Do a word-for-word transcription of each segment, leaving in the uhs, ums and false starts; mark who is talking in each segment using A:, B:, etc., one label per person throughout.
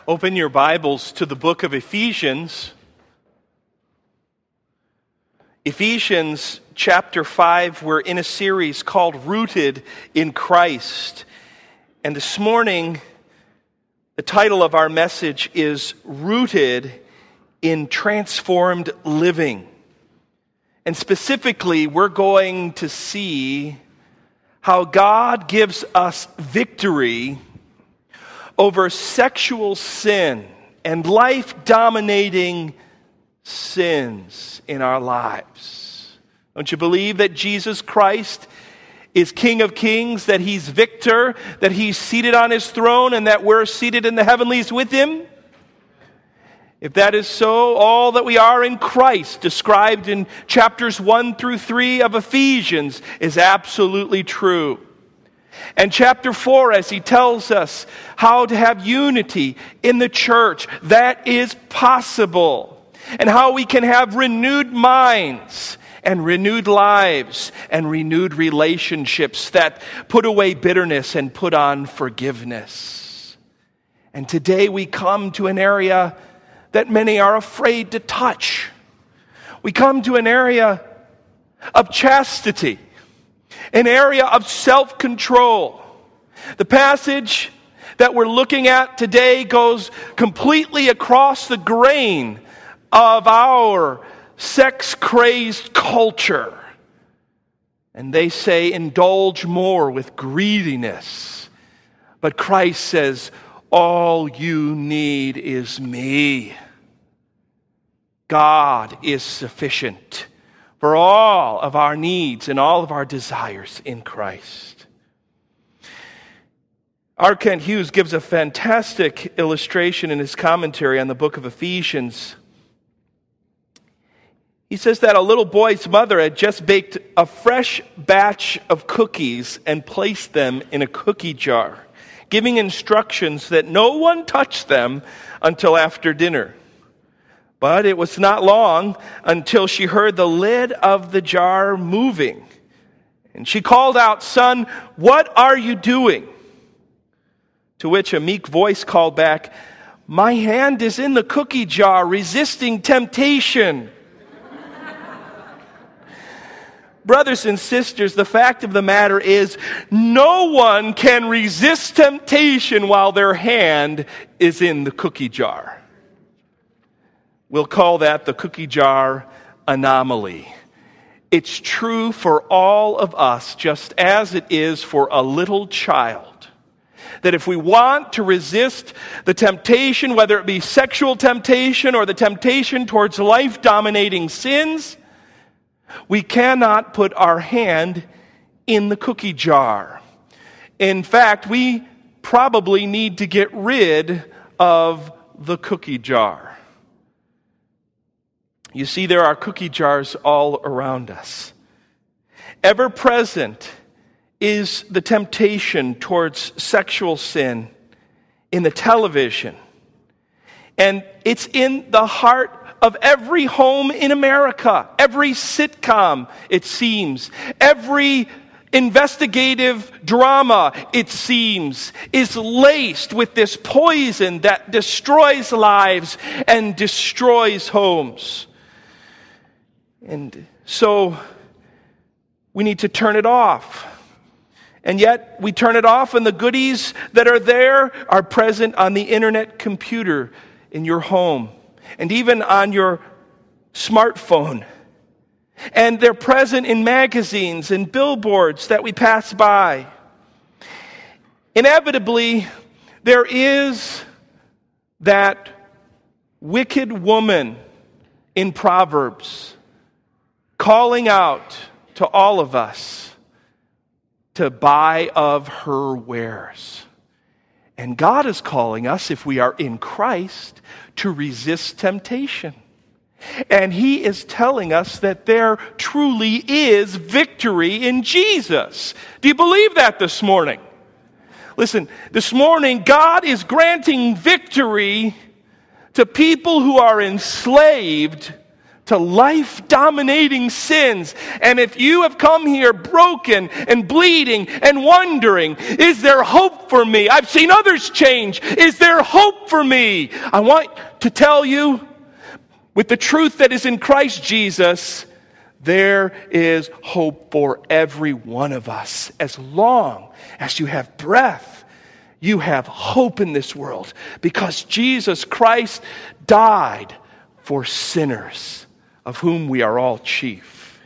A: Open your Bibles to the book of Ephesians. Ephesians chapter five, we're in a series called Rooted in Christ. And this morning, the title of our message is Rooted in Transformed Living. And specifically, we're going to see how God gives us victory over sexual sin and life-dominating sins in our lives. Don't you believe that Jesus Christ is King of Kings, that He's victor, that He's seated on His throne, and that we're seated in the heavenlies with Him? If that is so, all that we are in Christ, described in chapters one through three of Ephesians, is absolutely true. And chapter four, as he tells us how to have unity in the church, that is possible. And how we can have renewed minds and renewed lives and renewed relationships that put away bitterness and put on forgiveness. And today we come to an area that many are afraid to touch. We come to an area of chastity, an area of self-control. The passage that we're looking at today goes completely across the grain of our sex-crazed culture. And they say, indulge more with greediness. But Christ says, all you need is me. God is sufficient for all of our needs and all of our desires in Christ. R. Kent Hughes gives a fantastic illustration in his commentary on the book of Ephesians. He says that a little boy's mother had just baked a fresh batch of cookies and placed them in a cookie jar, giving instructions that no one touch them until after dinner. But it was not long until she heard the lid of the jar moving. And she called out, "Son, what are you doing?" To which a meek voice called back, "My hand is in the cookie jar, resisting temptation." Brothers and sisters, the fact of the matter is, no one can resist temptation while their hand is in the cookie jar. We'll call that the cookie jar anomaly. It's true for all of us, just as it is for a little child. That if we want to resist the temptation, whether it be sexual temptation or the temptation towards life-dominating sins, we cannot put our hand in the cookie jar. In fact, we probably need to get rid of the cookie jar. You see, there are cookie jars all around us. Ever present is the temptation towards sexual sin in the television. And it's in the heart of every home in America, every sitcom, it seems, every investigative drama, it seems, is laced with this poison that destroys lives and destroys homes. And so we need to turn it off. And yet we turn it off, and the goodies that are there are present on the internet computer in your home and even on your smartphone. And they're present in magazines and billboards that we pass by. Inevitably, there is that wicked woman in Proverbs calling out to all of us to buy of her wares. And God is calling us, if we are in Christ, to resist temptation. And He is telling us that there truly is victory in Jesus. Do you believe that this morning? Listen, this morning God is granting victory to people who are enslaved to life-dominating sins. And if you have come here broken and bleeding and wondering, is there hope for me? I've seen others change. Is there hope for me? I want to tell you, with the truth that is in Christ Jesus, there is hope for every one of us. As long as you have breath, you have hope in this world, because Jesus Christ died for sinners, of whom we are all chief.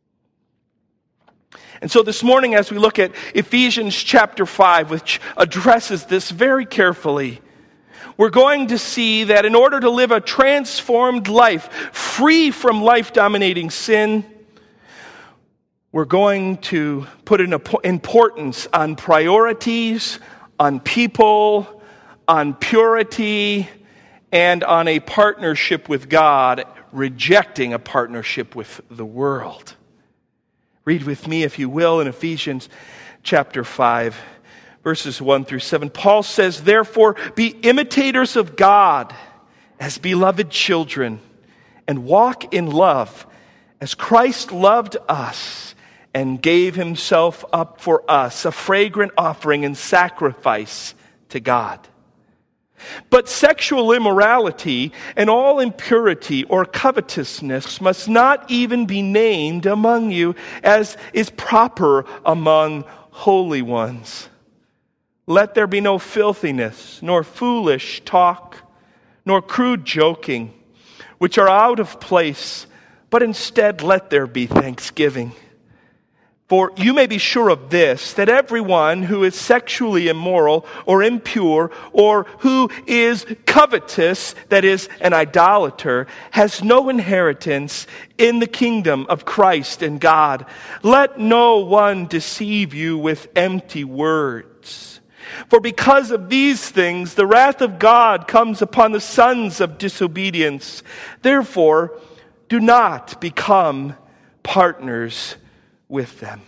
A: And so this morning, as we look at Ephesians chapter five, which addresses this very carefully, we're going to see that in order to live a transformed life, free from life-dominating sin, we're going to put an importance on priorities, on people, on purity, and on a partnership with God, rejecting a partnership with the world. Read with me, if you will, in Ephesians chapter five, verses one through seven. Paul says, "Therefore, be imitators of God as beloved children, and walk in love as Christ loved us and gave himself up for us, a fragrant offering and sacrifice to God. But sexual immorality and all impurity or covetousness must not even be named among you, as is proper among holy ones. Let there be no filthiness, nor foolish talk, nor crude joking, which are out of place, but instead let there be thanksgiving. For you may be sure of this, that everyone who is sexually immoral or impure or who is covetous, that is, an idolater, has no inheritance in the kingdom of Christ and God. Let no one deceive you with empty words. For because of these things, the wrath of God comes upon the sons of disobedience. Therefore, do not become partners with them."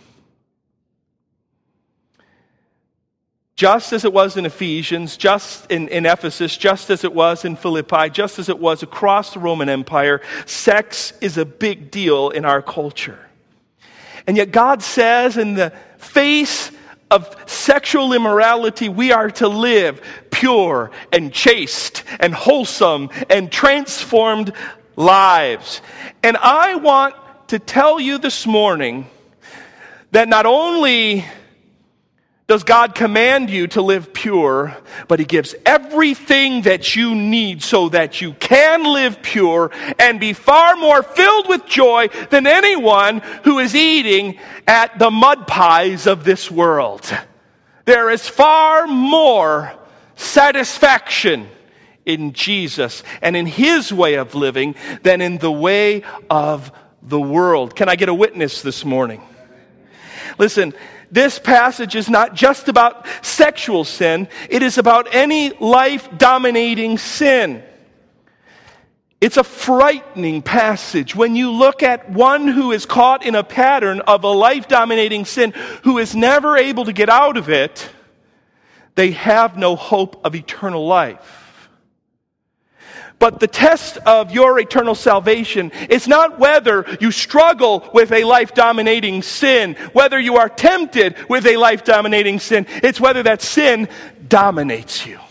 A: Just as it was in Ephesians, just in, in Ephesus, just as it was in Philippi, just as it was across the Roman Empire, sex is a big deal in our culture. And yet God says, in the face of sexual immorality, we are to live pure and chaste and wholesome and transformed lives. And I want to tell you this morning that not only does God command you to live pure, but He gives everything that you need so that you can live pure and be far more filled with joy than anyone who is eating at the mud pies of this world. There is far more satisfaction in Jesus and in His way of living than in the way of the world. Can I get a witness this morning? Listen, this passage is not just about sexual sin. It is about any life-dominating sin. It's a frightening passage when you look at one who is caught in a pattern of a life-dominating sin, who is never able to get out of it. They have no hope of eternal life. But the test of your eternal salvation is not whether you struggle with a life-dominating sin, whether you are tempted with a life-dominating sin. It's whether that sin dominates you.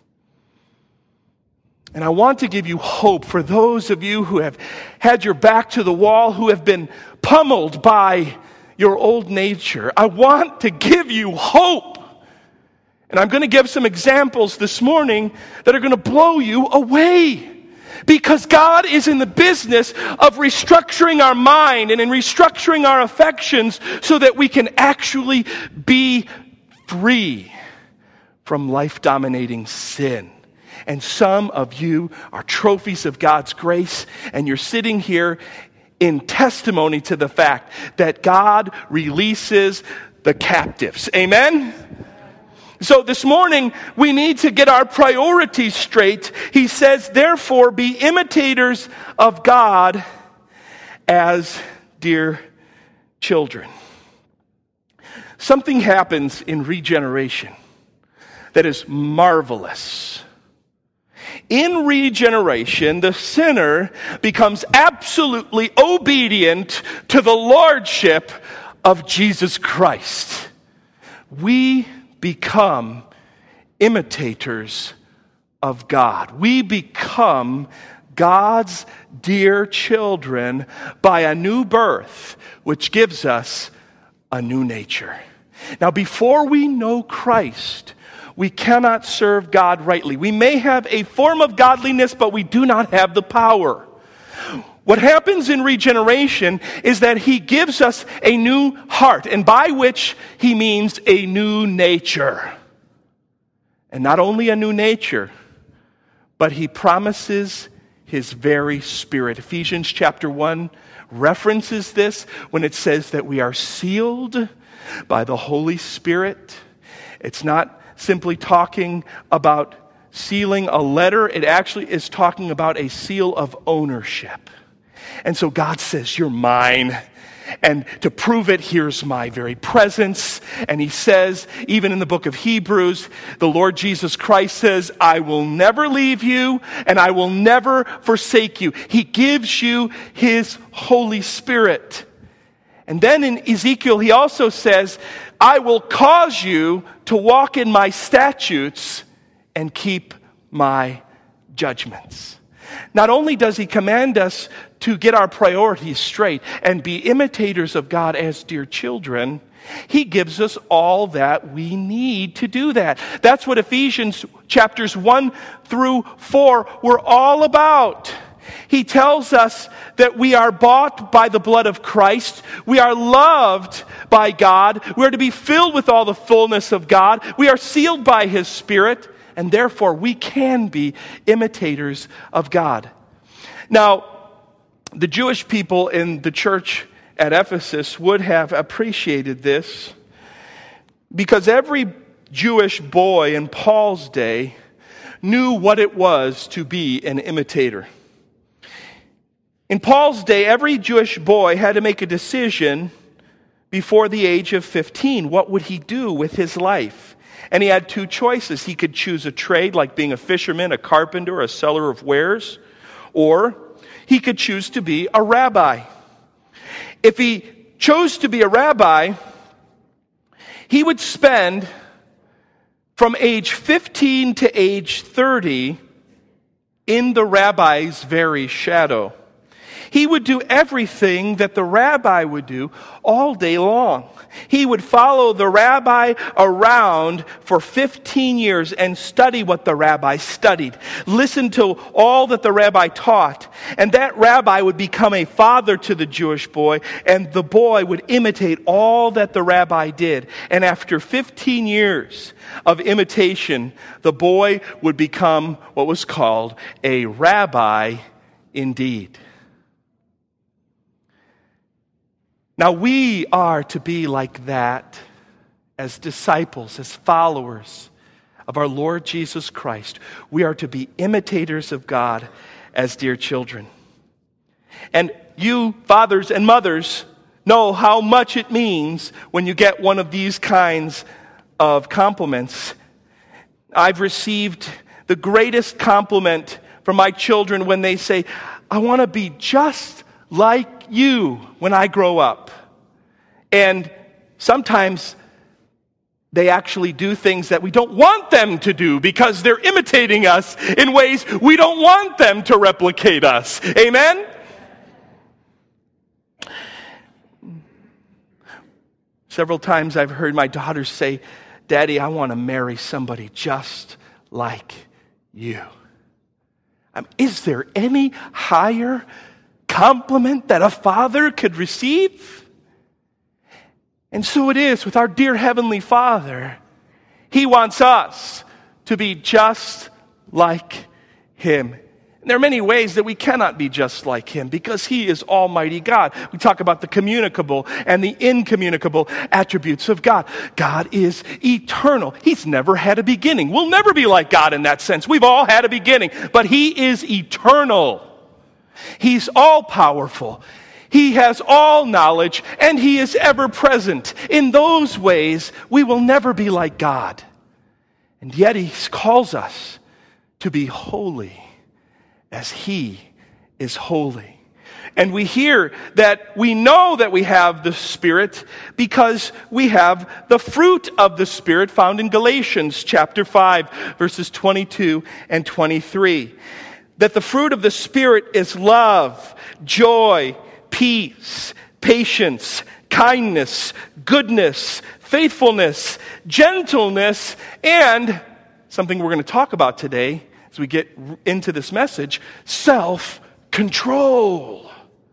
A: And I want to give you hope for those of you who have had your back to the wall, who have been pummeled by your old nature. I want to give you hope. And I'm going to give some examples this morning that are going to blow you away. Because God is in the business of restructuring our mind and in restructuring our affections so that we can actually be free from life-dominating sin. And some of you are trophies of God's grace, and you're sitting here in testimony to the fact that God releases the captives. Amen? So this morning, we need to get our priorities straight. He says, therefore, be imitators of God as dear children. Something happens in regeneration that is marvelous. In regeneration, the sinner becomes absolutely obedient to the lordship of Jesus Christ. We become imitators of God. We become God's dear children by a new birth, which gives us a new nature. Now, before we know Christ, we cannot serve God rightly. We may have a form of godliness, but we do not have the power. What happens in regeneration is that He gives us a new heart, and by which He means a new nature. And not only a new nature, but He promises His very Spirit. Ephesians chapter one references this when it says that we are sealed by the Holy Spirit. It's not simply talking about sealing a letter. It actually is talking about a seal of ownership. And so God says, you're mine. And to prove it, here's my very presence. And He says, even in the book of Hebrews, the Lord Jesus Christ says, I will never leave you and I will never forsake you. He gives you His Holy Spirit. And then in Ezekiel, He also says, I will cause you to walk in my statutes and keep my judgments. Not only does He command us to get our priorities straight and be imitators of God as dear children, He gives us all that we need to do that. That's what Ephesians chapters one through four were all about. He tells us that we are bought by the blood of Christ. We are loved by God. We are to be filled with all the fullness of God. We are sealed by His Spirit, and therefore we can be imitators of God. Now, the Jewish people in the church at Ephesus would have appreciated this, because every Jewish boy in Paul's day knew what it was to be an imitator. In Paul's day, every Jewish boy had to make a decision before the age of fifteen. What would he do with his life? And he had two choices. He could choose a trade like being a fisherman, a carpenter, a seller of wares, or he could choose to be a rabbi. If he chose to be a rabbi, he would spend from age fifteen to age thirty in the rabbi's very shadow. He would do everything that the rabbi would do all day long. He would follow the rabbi around for fifteen years and study what the rabbi studied. Listen to all that the rabbi taught. And that rabbi would become a father to the Jewish boy, and the boy would imitate all that the rabbi did. And after fifteen years of imitation, the boy would become what was called a rabbi indeed. Now, we are to be like that as disciples, as followers of our Lord Jesus Christ. We are to be imitators of God as dear children. And you, fathers and mothers, know how much it means when you get one of these kinds of compliments. I've received the greatest compliment from my children when they say, I want to be just like you when I grow up. And sometimes they actually do things that we don't want them to do because they're imitating us in ways we don't want them to replicate us. Amen? Several times I've heard my daughters say, Daddy, I want to marry somebody just like you. Um, is there any higher compliment that a father could receive? And so it is with our dear Heavenly Father. He wants us to be just like Him. And there are many ways that we cannot be just like Him because He is Almighty God. We talk about the communicable and the incommunicable attributes of God. God is eternal. He's never had a beginning. We'll never be like God in that sense. We've all had a beginning, but He is eternal. He's all-powerful. He has all knowledge, and He is ever present. In those ways, we will never be like God. And yet He calls us to be holy as he is holy. And we hear that we know that we have the Spirit because we have the fruit of the Spirit found in Galatians chapter five, verses twenty-two and twenty-three. That the fruit of the Spirit is love, joy, peace, patience, kindness, goodness, faithfulness, gentleness, and something we're going to talk about today as we get into this message, self-control.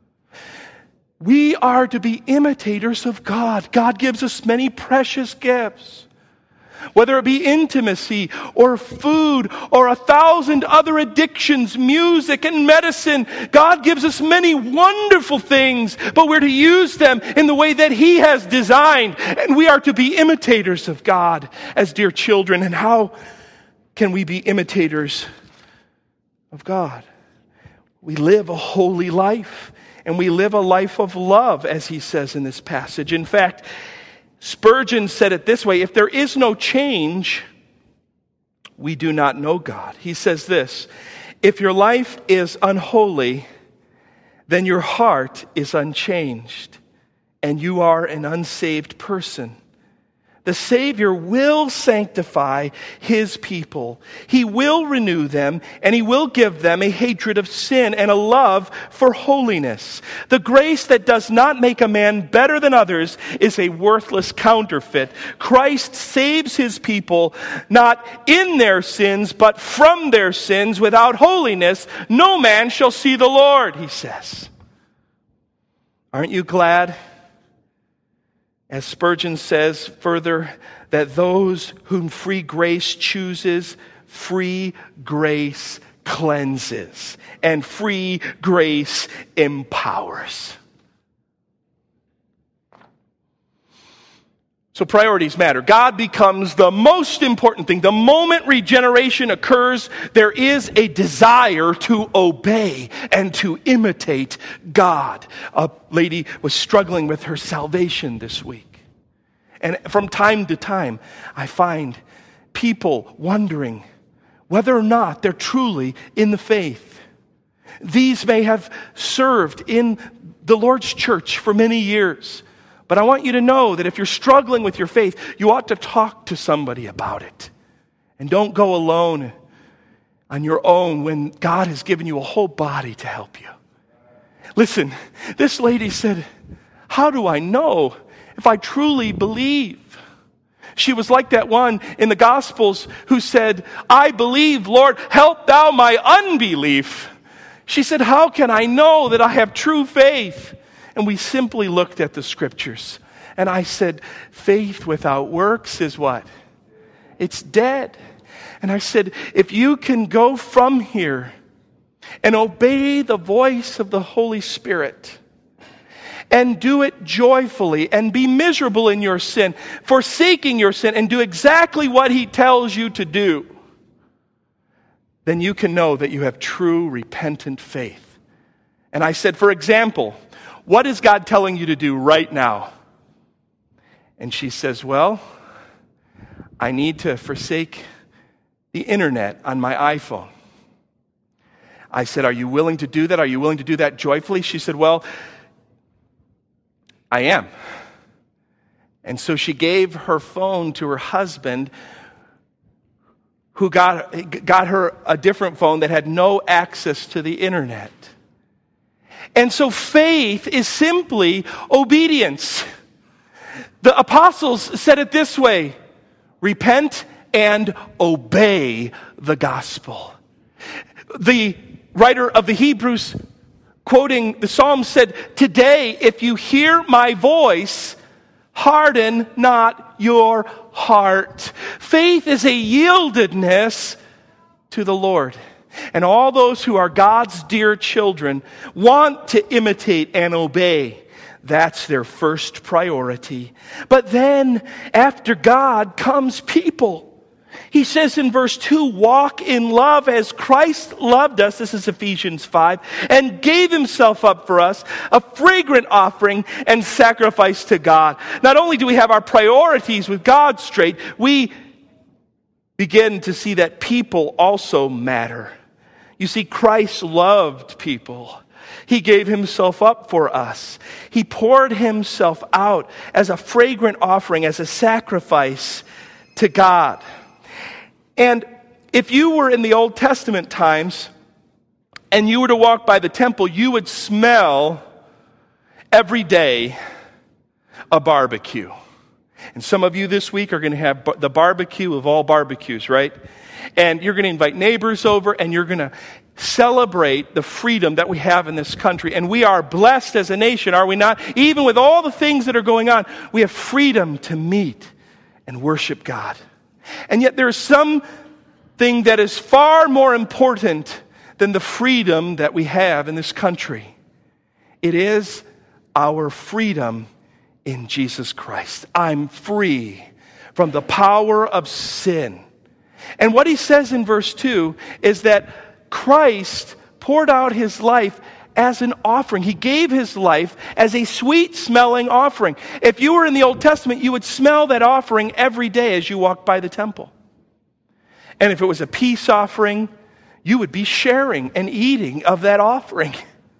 A: We are to be imitators of God. God gives us many precious gifts. Whether it be intimacy or food or a thousand other addictions, music and medicine, God gives us many wonderful things, but we're to use them in the way that He has designed. And we are to be imitators of God as dear children. And how can we be imitators of God? We live a holy life. And we live a life of love, as he says in this passage. In fact, Spurgeon said it this way: if there is no change, we do not know God. He says this: if your life is unholy, then your heart is unchanged, and you are an unsaved person. The Savior will sanctify His people. He will renew them, and He will give them a hatred of sin and a love for holiness. The grace that does not make a man better than others is a worthless counterfeit. Christ saves His people not in their sins, but from their sins. Without holiness, no man shall see the Lord, He says. Aren't you glad? As Spurgeon says further, that those whom free grace chooses, free grace cleanses, and free grace empowers. So priorities matter. God becomes the most important thing. The moment regeneration occurs, there is a desire to obey and to imitate God. A lady was struggling with her salvation this week. And from time to time, I find people wondering whether or not they're truly in the faith. These may have served in the Lord's church for many years. But I want you to know that if you're struggling with your faith, you ought to talk to somebody about it. And don't go alone on your own when God has given you a whole body to help you. Listen, this lady said, how do I know if I truly believe? She was like that one in the Gospels who said, I believe, Lord, help thou my unbelief. She said, how can I know that I have true faith? And we simply looked at the scriptures. And I said, faith without works is what? It's dead. And I said, if you can go from here and obey the voice of the Holy Spirit and do it joyfully and be miserable in your sin, forsaking your sin, and do exactly what He tells you to do, then you can know that you have true repentant faith. And I said, for example, what is God telling you to do right now? And she says, well, I need to forsake the internet on my iPhone. I said, are you willing to do that? Are you willing to do that joyfully? She said, well, I am. And so she gave her phone to her husband, who got, got her a different phone that had no access to the internet. And so faith is simply obedience. The apostles said it this way: repent and obey the gospel. The writer of the Hebrews, quoting the Psalms, said, today, if you hear my voice, harden not your heart. Faith is a yieldedness to the Lord. And all those who are God's dear children want to imitate and obey. That's their first priority. But then, after God comes people. He says in verse two, walk in love as Christ loved us, this is Ephesians five, and gave Himself up for us, a fragrant offering and sacrifice to God. Not only do we have our priorities with God straight, we begin to see that people also matter. You see, Christ loved people. He gave himself up for us. He poured himself out as a fragrant offering, as a sacrifice to God. And if you were in the Old Testament times and you were to walk by the temple, you would smell every day a barbecue. And some of you this week are going to have the barbecue of all barbecues, right? And you're going to invite neighbors over, and you're going to celebrate the freedom that we have in this country. And we are blessed as a nation, are we not? Even with all the things that are going on, we have freedom to meet and worship God. And yet there's something that is far more important than the freedom that we have in this country. It is our freedom in Jesus Christ. I'm free from the power of sin. And what he says in verse two is that Christ poured out his life as an offering. He gave his life as a sweet-smelling offering. If you were in the Old Testament, you would smell that offering every day as you walked by the temple. And if it was a peace offering, you would be sharing and eating of that offering.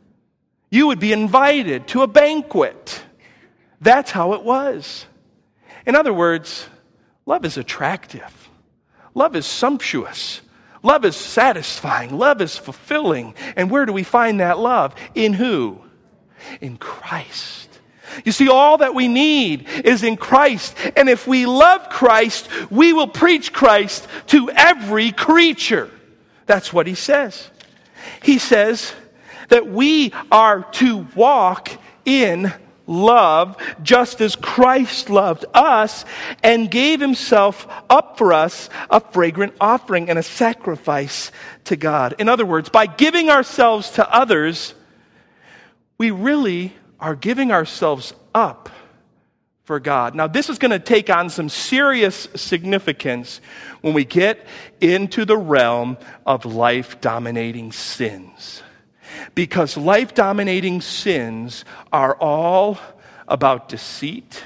A: You would be invited to a banquet. That's how it was. In other words, love is attractive. Love is sumptuous. Love is satisfying. Love is fulfilling. And where do we find that love? In who? In Christ. You see, all that we need is in Christ. And if we love Christ, we will preach Christ to every creature. That's what he says. He says that we are to walk in love, just as Christ loved us and gave himself up for us, a fragrant offering and a sacrifice to God. In other words, by giving ourselves to others, we really are giving ourselves up for God. Now, this is going to take on some serious significance when we get into the realm of life-dominating sins. Because life-dominating sins are all about deceit,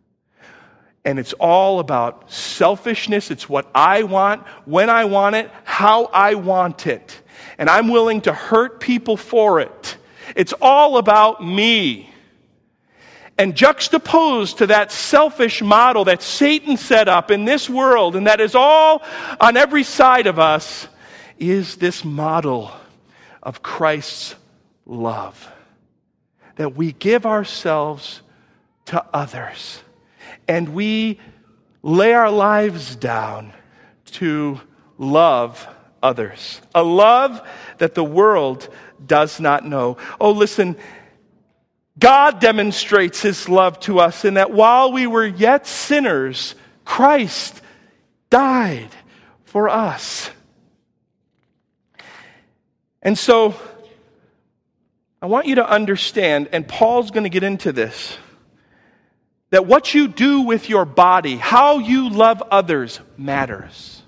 A: and it's all about selfishness. It's what I want, when I want it, how I want it. And I'm willing to hurt people for it. It's all about me. And juxtaposed to that selfish model that Satan set up in this world, and that is all on every side of us, is this model of Christ's love. That we give ourselves to others. And we lay our lives down to love others. A love that the world does not know. Oh, listen, God demonstrates his love to us in that while we were yet sinners, Christ died for us. And so, I want you to understand, and Paul's going to get into this, that what you do with your body, how you love others, matters.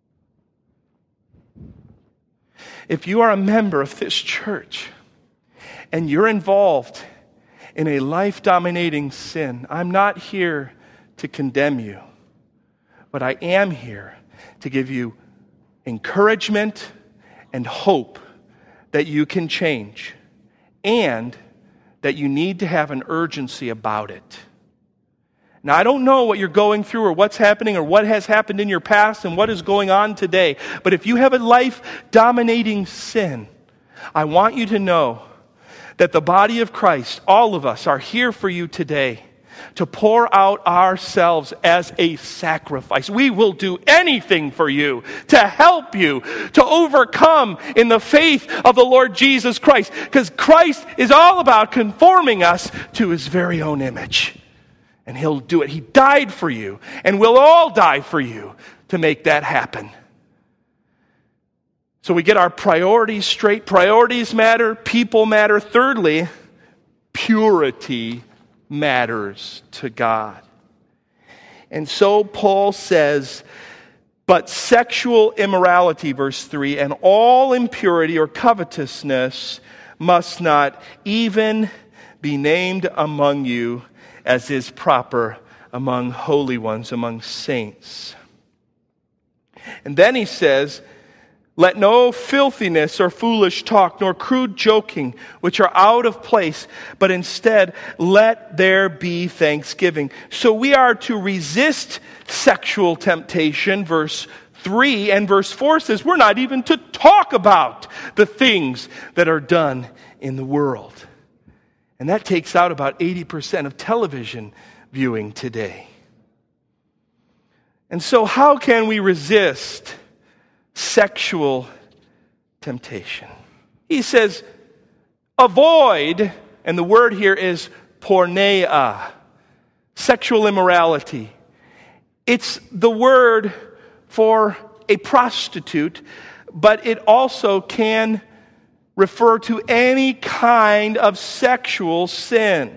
A: If you are a member of this church, and you're involved in a life-dominating sin, I'm not here to condemn you, but I am here to give you encouragement and hope that you can change, and that you need to have an urgency about it. Now, I don't know what you're going through or what's happening or what has happened in your past and what is going on today, but if you have a life-dominating sin, I want you to know that the body of Christ, all of us, are here for you today to pour out ourselves as a sacrifice. We will do anything for you to help you to overcome in the faith of the Lord Jesus Christ, because Christ is all about conforming us to his very own image. And he'll do it. He died for you, and we'll all die for you to make that happen. So we get our priorities straight. Priorities matter. People matter. Thirdly, purity matters to God. And so Paul says, but sexual immorality, verse three, and all impurity or covetousness must not even be named among you, as is proper among holy ones, among saints. And then he says, let no filthiness or foolish talk, nor crude joking, which are out of place, but instead let there be thanksgiving. So we are to resist sexual temptation, verse three, and verse four says we're not even to talk about the things that are done in the world. And that takes out about eighty percent of television viewing today. And so how can we resist sexual temptation? He says, avoid, and the word here is porneia, sexual immorality. It's the word for a prostitute, but it also can refer to any kind of sexual sin.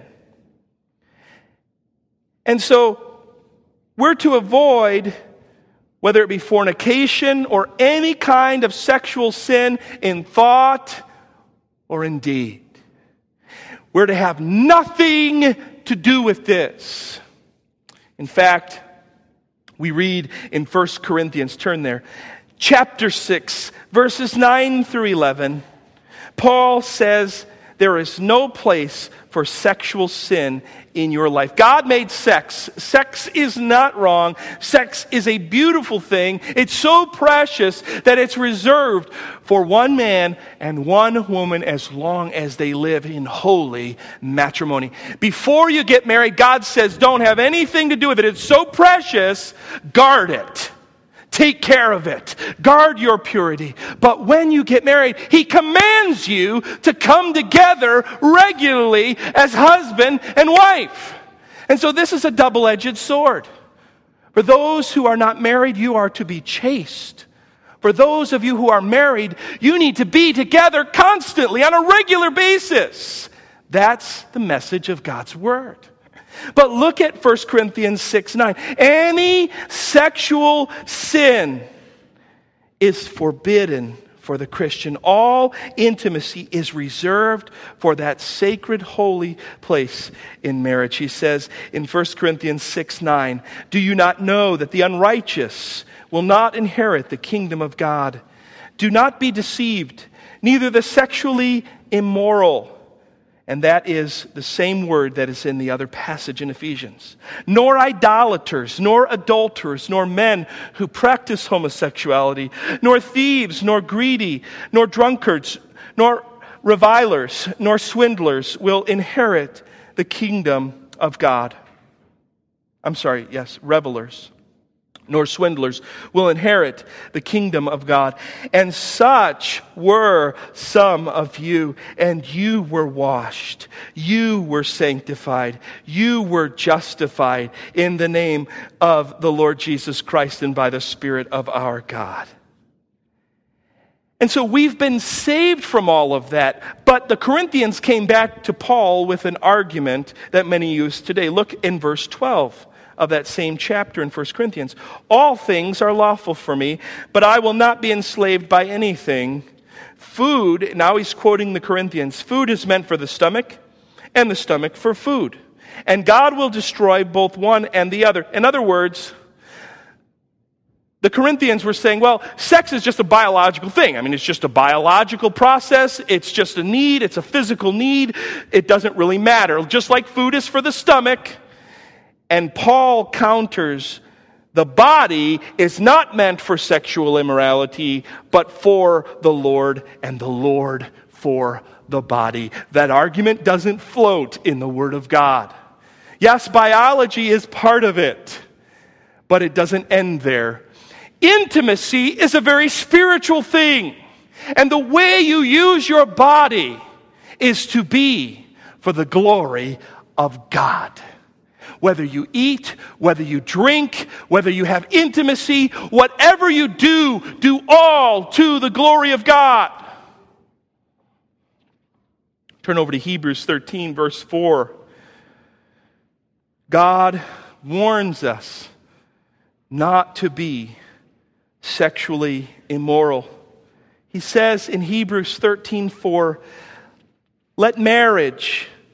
A: And so we're to avoid, whether it be fornication or any kind of sexual sin in thought or in deed. We're to have nothing to do with this. In fact, we read in First Corinthians, turn there, chapter six, verses nine through eleven, Paul says there is no place for sexual sin in your life. God made sex. Sex is not wrong. Sex is a beautiful thing. It's so precious that it's reserved for one man and one woman as long as they live in holy matrimony. Before you get married, God says don't have anything to do with it. It's so precious, guard it. Take care of it. Guard your purity. But when you get married, He commands you to come together regularly as husband and wife. And so this is a double-edged sword. For those who are not married, you are to be chaste. For those of you who are married, you need to be together constantly on a regular basis. That's the message of God's Word. But look at First Corinthians six nine. Any sexual sin is forbidden for the Christian. All intimacy is reserved for that sacred, holy place in marriage. He says in First Corinthians six nine, do you not know that the unrighteous will not inherit the kingdom of God? Do not be deceived, neither the sexually immoral. And that is the same word that is in the other passage in Ephesians. Nor idolaters, nor adulterers, nor men who practice homosexuality, nor thieves, nor greedy, nor drunkards, nor revilers, nor swindlers will inherit the kingdom of God. I'm sorry, yes, revelers, nor swindlers will inherit the kingdom of God. And such were some of you, and you were washed, you were sanctified, you were justified in the name of the Lord Jesus Christ and by the Spirit of our God. And so we've been saved from all of that, but the Corinthians came back to Paul with an argument that many use today. Look in verse twelve. Of that same chapter in First Corinthians. All things are lawful for me, but I will not be enslaved by anything. Food, now he's quoting the Corinthians, food is meant for the stomach, and the stomach for food. And God will destroy both one and the other. In other words, the Corinthians were saying, well, sex is just a biological thing. I mean, it's just a biological process. It's just a need. It's a physical need. It doesn't really matter. Just like food is for the stomach. And Paul counters, the body is not meant for sexual immorality, but for the Lord, and the Lord for the body. That argument doesn't float in the Word of God. Yes, biology is part of it, but it doesn't end there. Intimacy is a very spiritual thing, and the way you use your body is to be for the glory of God. Whether you eat, whether you drink, whether you have intimacy, whatever you do, do all to the glory of God. Turn over to Hebrews thirteen, verse four. God warns us not to be sexually immoral. He says in Hebrews thirteen four, let marriage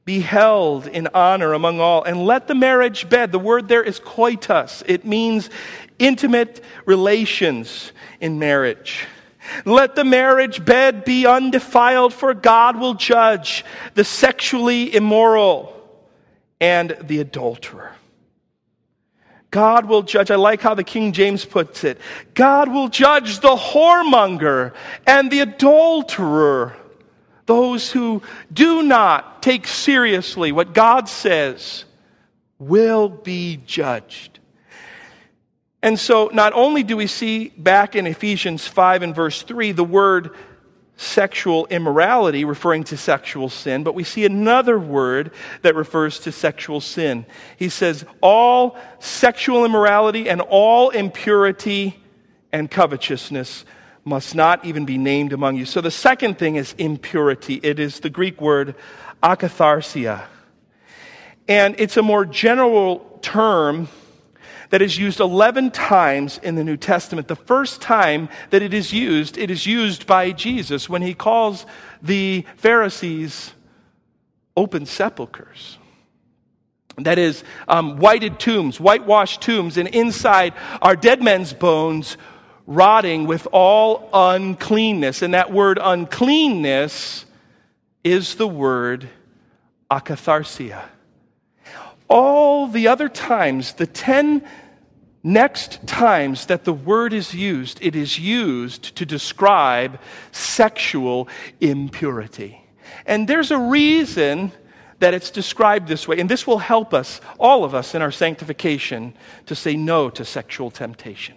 A: be held in honor among all. And let the marriage bed, the word there is koitos. It means intimate relations in marriage. Let the marriage bed be undefiled, for God will judge the sexually immoral and the adulterer. God will judge. I like how the King James puts it. God will judge the whoremonger and the adulterer. Those who do not take seriously what God says will be judged. And so not only do we see back in Ephesians five and verse three the word sexual immorality referring to sexual sin, but we see another word that refers to sexual sin. He says, all sexual immorality and all impurity and covetousness must not even be named among you. So the second thing is impurity. It is the Greek word akatharsia. And it's a more general term that is used eleven times in the New Testament. The first time that it is used, it is used by Jesus when he calls the Pharisees open sepulchres. That is, um, whited tombs, whitewashed tombs, and inside are dead men's bones rotting with all uncleanness. And that word uncleanness is the word akatharsia. All the other times, the ten next times that the word is used, it is used to describe sexual impurity. And there's a reason that it's described this way, and this will help us, all of us, in our sanctification to say no to sexual temptation.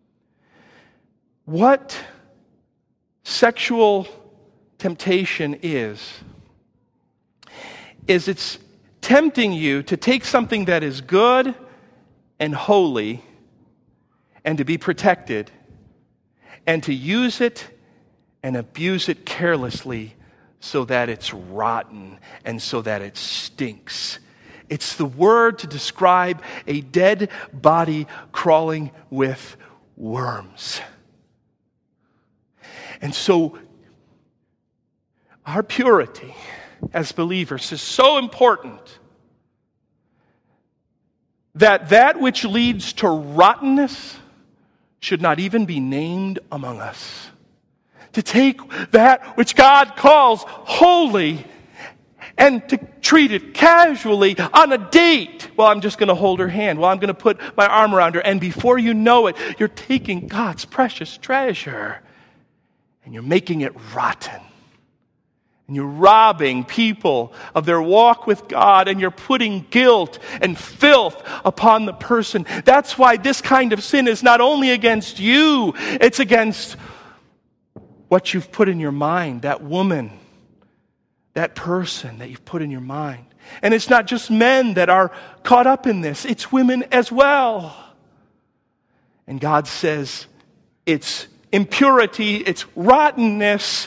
A: What sexual temptation is, is it's tempting you to take something that is good and holy and to be protected and to use it and abuse it carelessly so that it's rotten and so that it stinks. It's the word to describe a dead body crawling with worms. And so our purity as believers is so important that that which leads to rottenness should not even be named among us. To take that which God calls holy and to treat it casually on a date. Well, I'm just going to hold her hand. Well, I'm going to put my arm around her. And before you know it, you're taking God's precious treasure and you're making it rotten. And you're robbing people of their walk with God, and you're putting guilt and filth upon the person. That's why this kind of sin is not only against you, it's against what you've put in your mind, that woman, that person that you've put in your mind. And it's not just men that are caught up in this, it's women as well. And God says it's impurity, it's rottenness.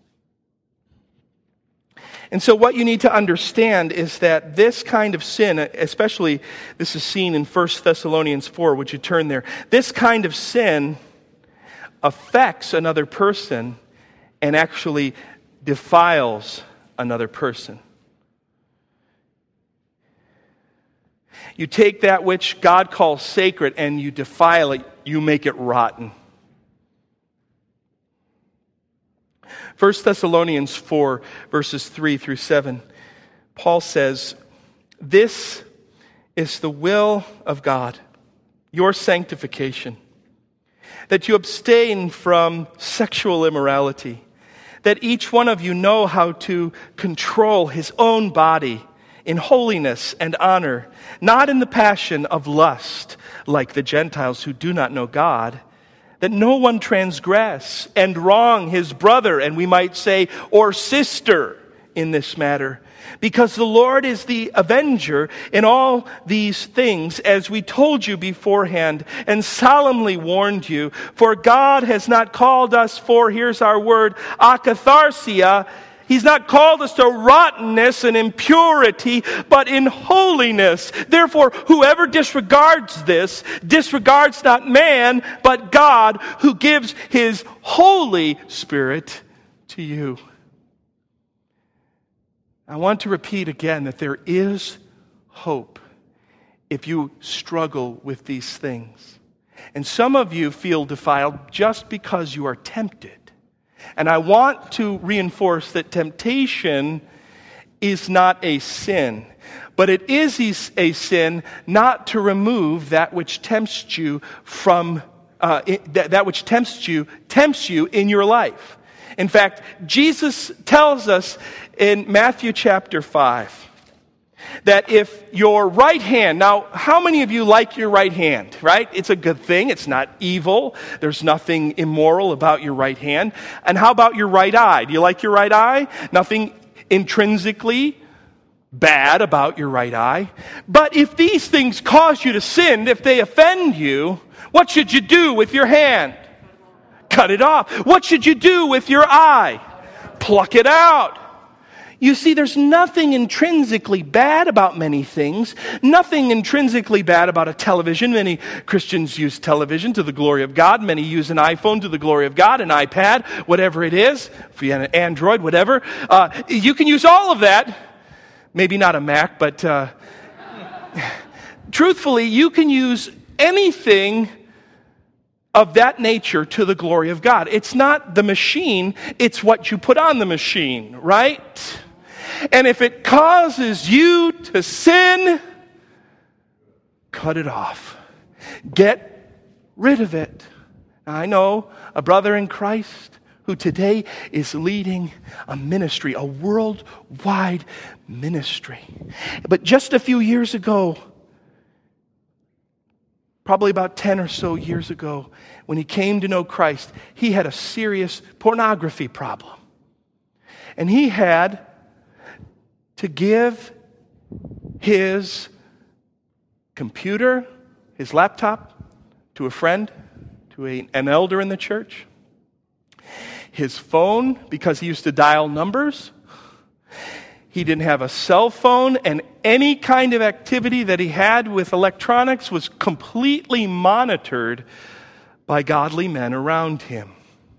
A: And so what you need to understand is that this kind of sin, especially this is seen in First Thessalonians four, would you turn there? This kind of sin affects another person and actually defiles another person. You take that which God calls sacred and you defile it, you make it rotten. First Thessalonians four, verses three through seven, Paul says, "This is the will of God, your sanctification, that you abstain from sexual immorality, that each one of you know how to control his own body in holiness and honor, not in the passion of lust, like the Gentiles who do not know God, that no one transgress and wrong his brother," and we might say, or sister in this matter, "because the Lord is the avenger in all these things, as we told you beforehand and solemnly warned you. For God has not called us for," here's our word, akatharsia, He's not called us to rottenness and impurity, but in holiness. Therefore, whoever disregards this, disregards not man, but God, who gives His Holy Spirit to you. I want to repeat again that there is hope if you struggle with these things. And some of you feel defiled just because you are tempted. And I want to reinforce that temptation is not a sin, but it is a sin not to remove that which tempts you from uh, that, that which tempts you tempts you in your life. In fact, Jesus tells us in Matthew chapter five that if your right hand, now how many of you like your right hand, right? It's a good thing. It's not evil. There's nothing immoral about your right hand. And how about your right eye? Do you like your right eye? Nothing intrinsically bad about your right eye. But if these things cause you to sin, if they offend you, what should you do with your hand? Cut it off. What should you do with your eye? Pluck it out. You see, there's nothing intrinsically bad about many things. Nothing intrinsically bad about a television. Many Christians use television to the glory of God. Many use an iPhone to the glory of God, an iPad, whatever it is. If you have an Android, whatever. Uh, you can use all of that. Maybe not a Mac, but uh, truthfully, you can use anything of that nature to the glory of God. It's not the machine, it's what you put on the machine, right? And if it causes you to sin, cut it off. Get rid of it. Now, I know a brother in Christ who today is leading a ministry, a worldwide ministry. But just a few years ago, probably about ten or so years ago, when he came to know Christ, he had a serious pornography problem. And he had to give his computer, his laptop, to a friend, to a, an elder in the church. His phone, because he used to dial numbers. He didn't have a cell phone, and any kind of activity that he had with electronics was completely monitored by godly men around him.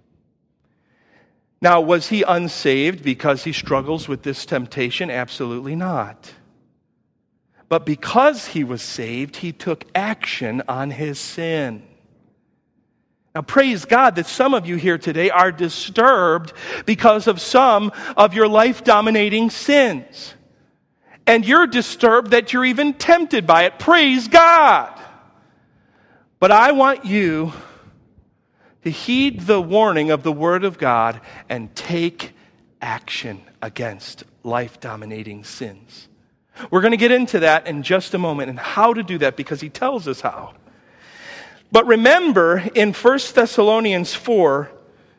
A: Now, was he unsaved because he struggles with this temptation? Absolutely not. But because he was saved, he took action on his sin. Now, praise God that some of you here today are disturbed because of some of your life-dominating sins. And you're disturbed that you're even tempted by it. Praise God. But I want you to heed the warning of the Word of God and take action against life-dominating sins. We're going to get into that in just a moment and how to do that because he tells us how. But remember in First Thessalonians four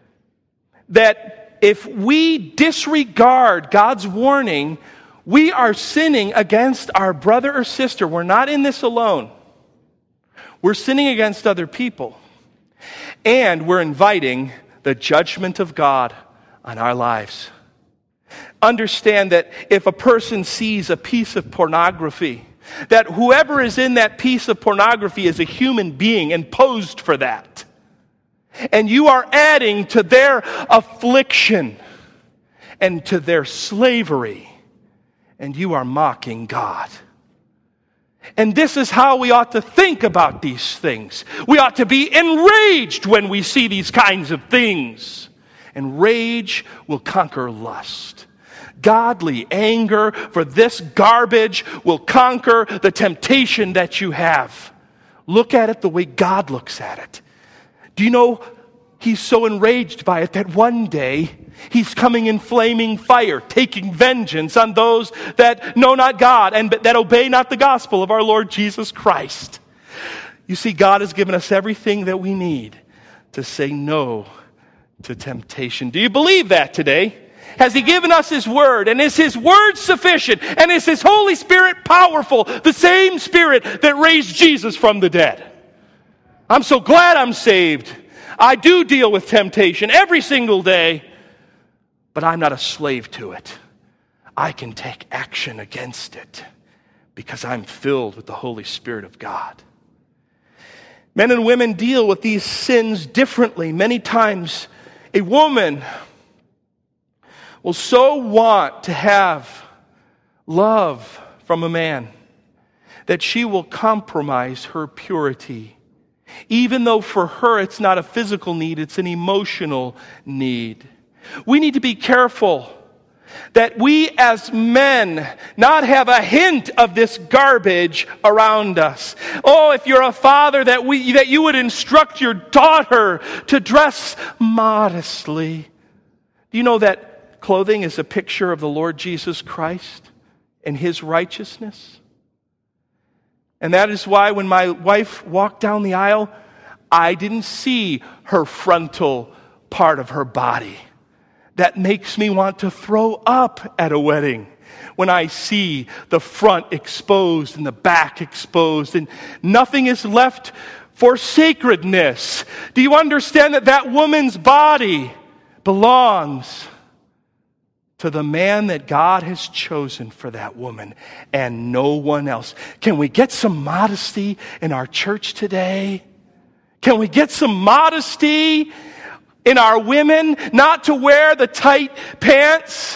A: that if we disregard God's warning, we are sinning against our brother or sister. We're not in this alone. We're sinning against other people. And we're inviting the judgment of God on our lives. Understand that if a person sees a piece of pornography, that whoever is in that piece of pornography is a human being and posed for that. And you are adding to their affliction and to their slavery. And you are mocking God. And this is how we ought to think about these things. We ought to be enraged when we see these kinds of things. And rage will conquer lust. Godly anger for this garbage will conquer the temptation that you have. Look at it the way God looks at it. Do you know he's so enraged by it that one day he's coming in flaming fire, taking vengeance on those that know not God and that obey not the gospel of our Lord Jesus Christ. You see, God has given us everything that we need to say no to temptation. Do you believe that today? Has he given us his word? And is his word sufficient? And is his Holy Spirit powerful? The same Spirit that raised Jesus from the dead. I'm so glad I'm saved. I do deal with temptation every single day. But I'm not a slave to it. I can take action against it because I'm filled with the Holy Spirit of God. Men and women deal with these sins differently. Many times a woman will so want to have love from a man, that she will compromise her purity, even though for her it's not a physical need, it's an emotional need. We need to be careful that we as men not have a hint of this garbage around us. Oh, if you're a father, that we that you would instruct your daughter to dress modestly. Do you know that clothing is a picture of the Lord Jesus Christ and His righteousness? And that is why when my wife walked down the aisle, I didn't see her frontal part of her body. That makes me want to throw up at a wedding when I see the front exposed and the back exposed and nothing is left for sacredness. Do you understand that that woman's body belongs to the man that God has chosen for that woman and no one else? Can we get some modesty in our church today? Can we get some modesty in our women, not to wear the tight pants?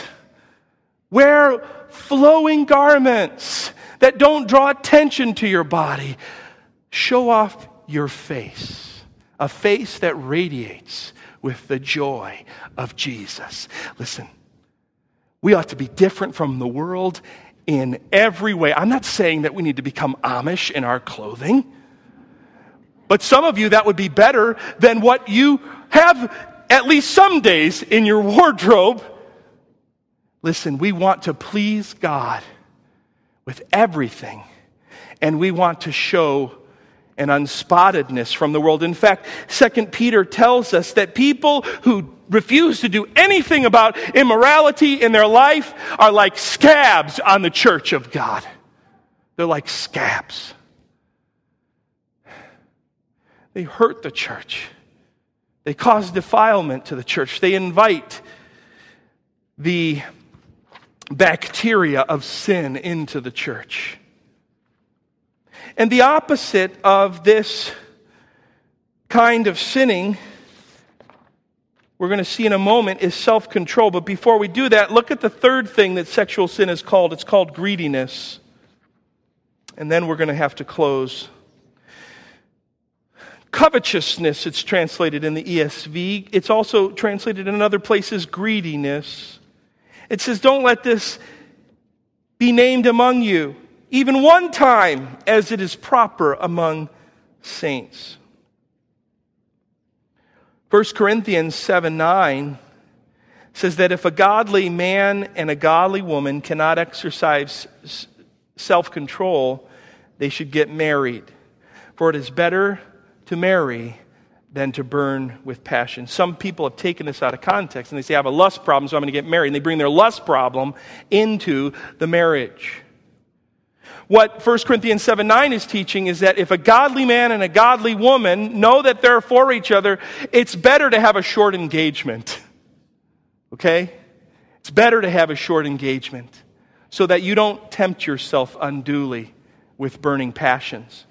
A: Wear flowing garments that don't draw attention to your body. Show off your face, a face that radiates with the joy of Jesus. Listen, we ought to be different from the world in every way. I'm not saying that we need to become Amish in our clothing, but some of you, that would be better than what you have at least some days in your wardrobe. Listen, we want to please God with everything, and we want to show an unspottedness from the world. In fact, Second Peter tells us that people who refuse to do anything about immorality in their life are like scabs on the church of God. They're like scabs. They hurt the church. They cause defilement to the church. They invite the bacteria of sin into the church. And the opposite of this kind of sinning, we're going to see in a moment, is self-control. But before we do that, look at the third thing that sexual sin is called. It's called greediness. And then we're going to have to close. Covetousness, it's translated in the E S V. It's also translated in other places, greediness. It says, don't let this be named among you, even one time, as it is proper among saints. First Corinthians seven nine says that if a godly man and a godly woman cannot exercise self-control, they should get married. For it is better to marry than to burn with passion. Some people have taken this out of context and they say, I have a lust problem, so I'm going to get married. And they bring their lust problem into the marriage. What First Corinthians seven nine is teaching is that if a godly man and a godly woman know that they're for each other, it's better to have a short engagement. Okay? It's better to have a short engagement so that you don't tempt yourself unduly with burning passions.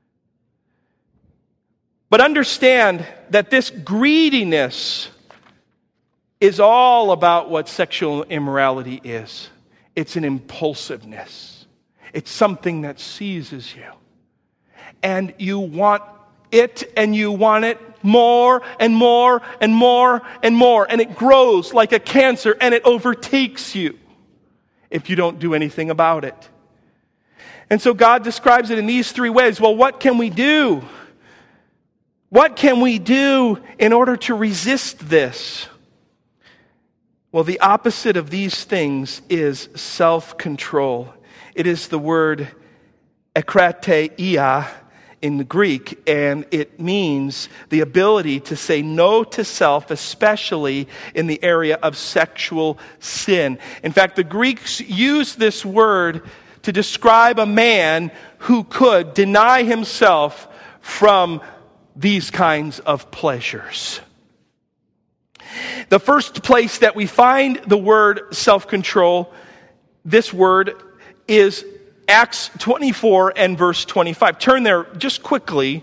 A: But understand that this greediness is all about what sexual immorality is. It's an impulsiveness. It's something that seizes you. And you want it, and you want it more and more and more and more. And it grows like a cancer, and it overtakes you if you don't do anything about it. And so God describes it in these three ways. Well, what can we do? What can we do in order to resist this? Well, the opposite of these things is self-control. It is the word ekrateia in the Greek, and it means the ability to say no to self, especially in the area of sexual sin. In fact, the Greeks use this word to describe a man who could deny himself from these kinds of pleasures. The first place that we find the word self-control, this word, is Acts twenty-four and verse twenty-five. Turn there just quickly.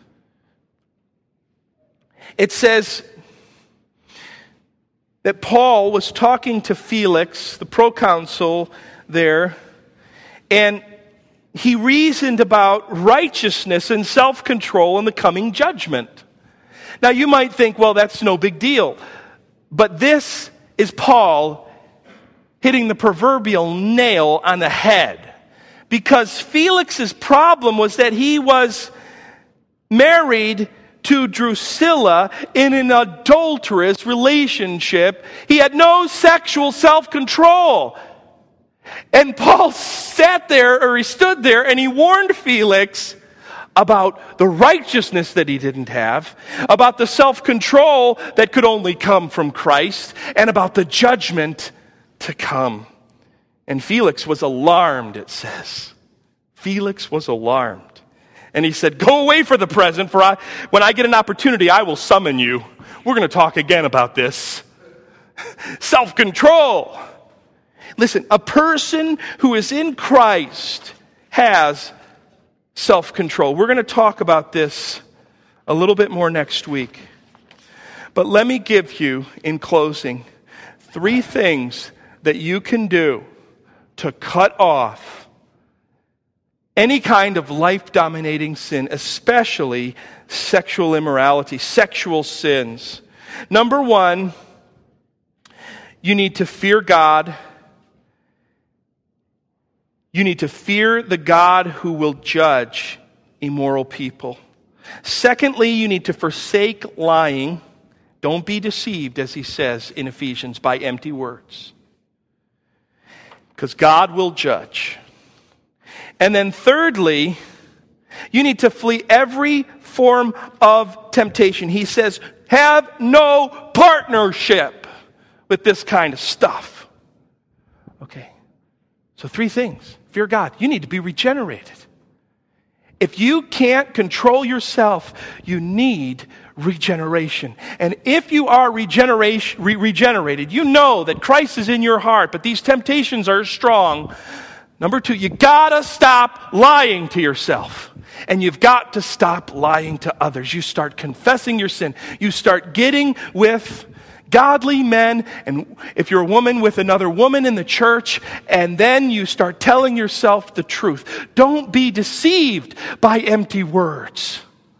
A: It says that Paul was talking to Felix, the proconsul, there, and he reasoned about righteousness and self-control and the coming judgment. Now you might think, well, that's no big deal. But this is Paul hitting the proverbial nail on the head. Because Felix's problem was that he was married to Drusilla in an adulterous relationship. He had no sexual self-control. And Paul sat there, or he stood there, and he warned Felix about the righteousness that he didn't have, about the self-control that could only come from Christ, and about the judgment to come. And Felix was alarmed, it says. Felix was alarmed. And he said, go away for the present, for I, when I get an opportunity, I will summon you. We're going to talk again about this. Self-control. Listen, a person who is in Christ has self-control. We're going to talk about this a little bit more next week. But let me give you, in closing, three things that you can do to cut off any kind of life-dominating sin, especially sexual immorality, sexual sins. Number one, you need to fear God. You need to fear the God who will judge immoral people. Secondly, you need to forsake lying. Don't be deceived, as he says in Ephesians, by empty words. Because God will judge. And then thirdly, you need to flee every form of temptation. He says, have no partnership with this kind of stuff. Okay, so three things. Fear God. You need to be regenerated. If you can't control yourself, you need regeneration. And if you are regeneration, re- regenerated, you know that Christ is in your heart, but these temptations are strong. Number two, you gotta stop lying to yourself. And you've got to stop lying to others. You start confessing your sin. You start getting with godly men, and if you're a woman, with another woman in the church, and then you start telling yourself the truth. Don't be deceived by empty words.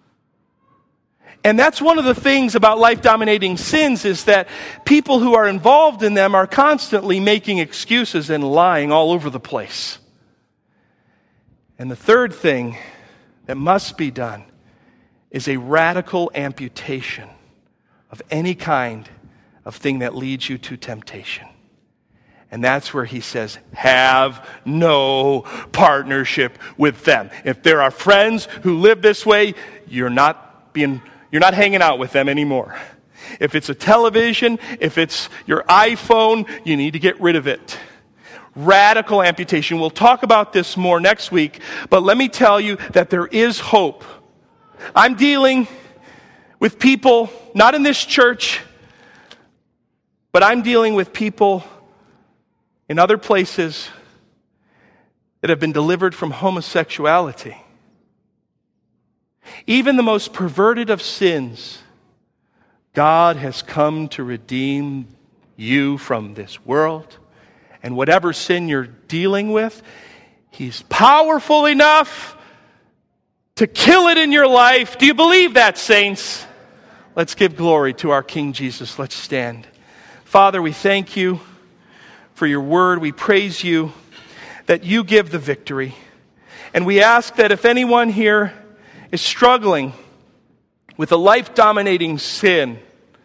A: And that's one of the things about life-dominating sins, is that people who are involved in them are constantly making excuses and lying all over the place. And the third thing that must be done is a radical amputation of any kind of thing that leads you to temptation. And that's where he says, have no partnership with them. If there are friends who live this way, you're not being You're not hanging out with them anymore. If it's a television, if it's your iPhone, you need to get rid of it. Radical amputation. We'll talk about this more next week, but let me tell you that there is hope. I'm dealing with people, not in this church, but I'm dealing with people in other places that have been delivered from homosexuality. Even the most perverted of sins, God has come to redeem you from this world. And whatever sin you're dealing with, He's powerful enough to kill it in your life. Do you believe that, saints? Let's give glory to our King Jesus. Let's stand. Father, we thank you for your word. We praise you that you give the victory. And we ask that if anyone here is struggling with a life-dominating sin,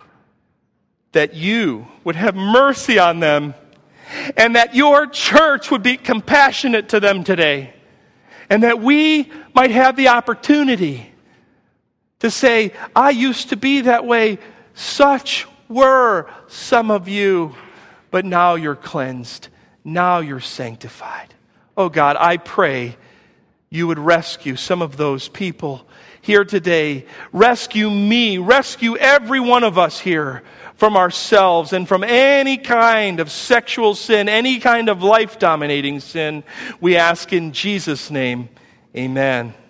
A: that you would have mercy on them, and that your church would be compassionate to them today, and that we might have the opportunity to say, I used to be that way, such were some of you, but now you're cleansed, now you're sanctified. Oh God, I pray you would rescue some of those people here today. Rescue me, rescue every one of us here from ourselves and from any kind of sexual sin, any kind of life-dominating sin. We ask in Jesus' name, amen.